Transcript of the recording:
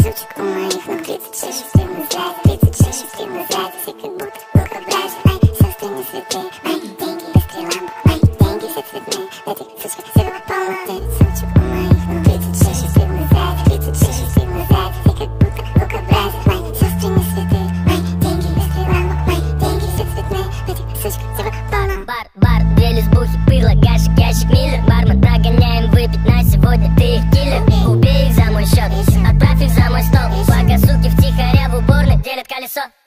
сучек у моих ног 36 в дым взгляд, 36 в дым взгляд. Все как будто лукообразны, мои сестры не святые. Мои деньги быстрее лампы, мои деньги все цветные. Этих сучек всего полно, 9 сучек у моих ног 36 в дым взгляд, 36 в дым взгляд. Все как будто лукообразны, мои сестры не святые. Мои деньги быстрее лампы, мои деньги все цветные. Этих сучек всего полно. Бар, две лесбухи, пыло, гашек, ящик, миллер. Бармен, прогоняем выпить на сегодня, ты их киллер. Убей их за мой счет, отправь их за мой стол. Пока суки втихаря в уборной делят колесо.